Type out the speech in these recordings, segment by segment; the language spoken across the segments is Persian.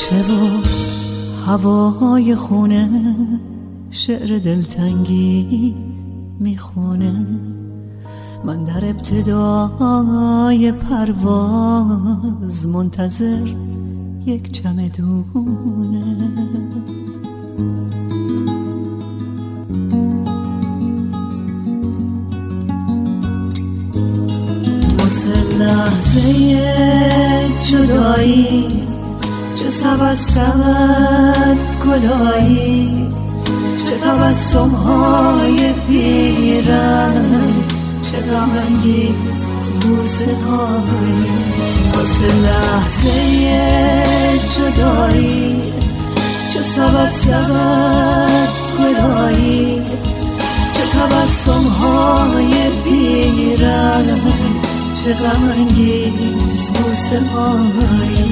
باغچه و هوای خونه شعر دلتنگی میخونه. من در ابتدای پرواز منتظر یک چمدونه. واسه لحظه جدایی چه سبد گلایی، چه تبسم های بیرنگ، چه غم انگیز بوسه هایی. واسه لحظه جدایی چه سبد گلایی، چه تبسم های بیرنگ، چه غم انگیز بوسه هایی.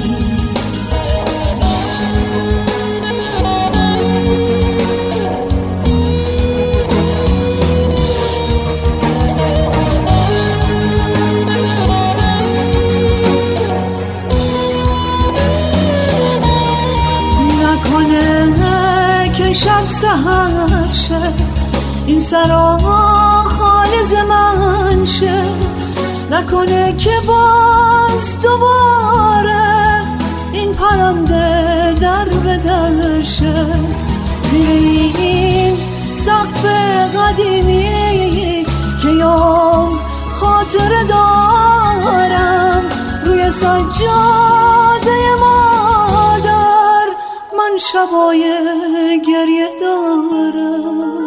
شب سحر شه این سرا خالز من شه، نکنه که باز دوباره این پرنده در به در شه. زیر این سقف قدیمی که یوم خاطره دارم، روی سجاده مادر من شبای گریه دارم.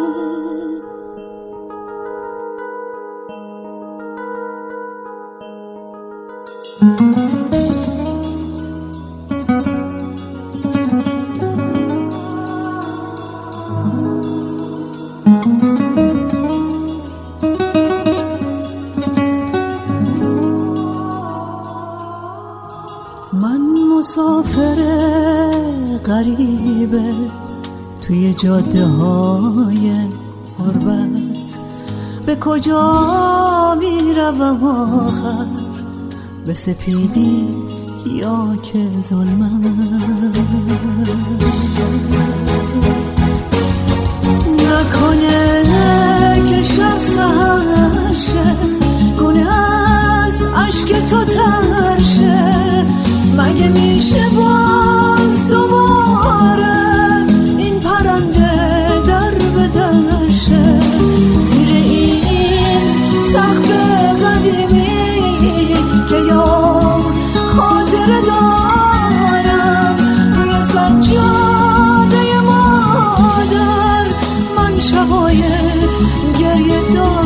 من مسافر غریبه توی جاده های غربت، به کجا میروم آخر؟ به سپیدی یا که ظلمت؟ نکنه که شب سحر شه، گونه از عشق تو تر شه، مگه میشه باز دوباره این پرنده در به در شه؟ زیر این سقف قدیمی که یوم خاطره دارم، روی سجاده مادر من شبای گریه دارم.